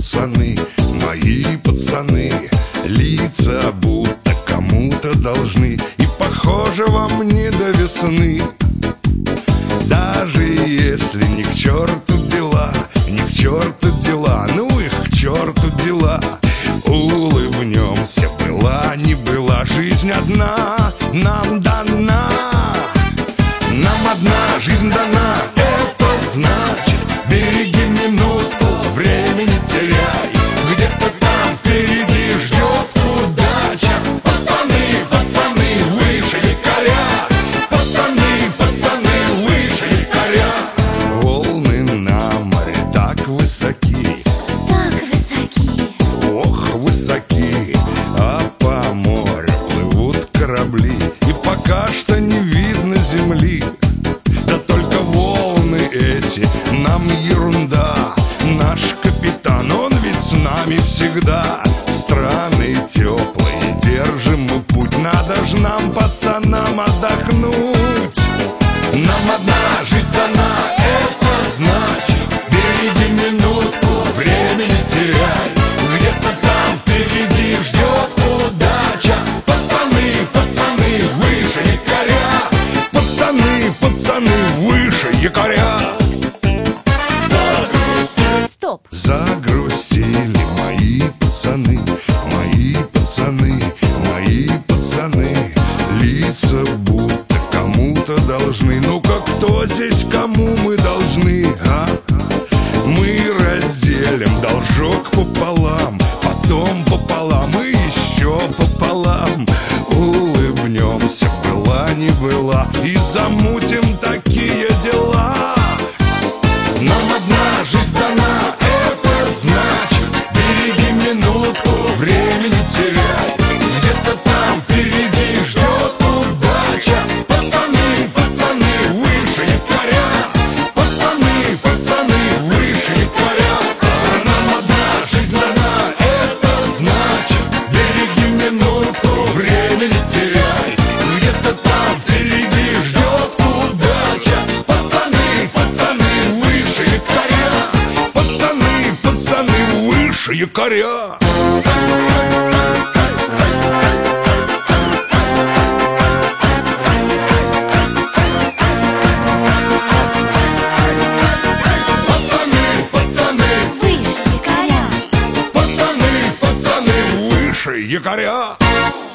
пацаны, мои пацаны, лица будто кому-то должны, и похоже вам не до весны. Даже если ни к черту дела, ни к черту дела, ну их к черту дела, улыбнемся, была не была, жизнь одна нам дана. Нам одна жизнь дана, это значит, береги минутку, время не теряй, где-то там впереди ждет удача. Пацаны, пацаны, выше якоря, пацаны, пацаны, выше якоря. Волны на море так высоки, ох, высоки, а по морю плывут корабли, и пока что не видно земли. Да только волны эти нам ерунда, наш капитан, он ведь с нами всегда. Страны теплые, держим мы путь, надо ж нам, пацанам, отдохнуть. Нам одна жизнь дана, это значит, береги минутку, время не теряй, где-то там впереди ждет удача. Пацаны, пацаны, выше якоря, пацаны, пацаны, выше якоря. Стоп! Загрустили мои пацаны, мои пацаны, мои пацаны, лица будто кому-то должны. Ну-ка, кто здесь кому мы должны, а? Мы разделим должок пополам, потом пополам и еще пополам. Улыбнемся, была не была, и замутим такие дела. Нам одна жизнь дана, это значит, береги минутку, время не теряй, где-то там впереди ждет удача. Пацаны, пацаны, выше якоря, пацаны, пацаны, выше якоря. А нам одна жизнь дана, это значит, береги минутку, время не теряй, где-то там впереди ждет удача. Пацаны, пацаны, выше якоря, пацаны, пацаны, выше якоря. Пацаны, пацаны, Выше якоря! пацаны, пацаны, выше якоря.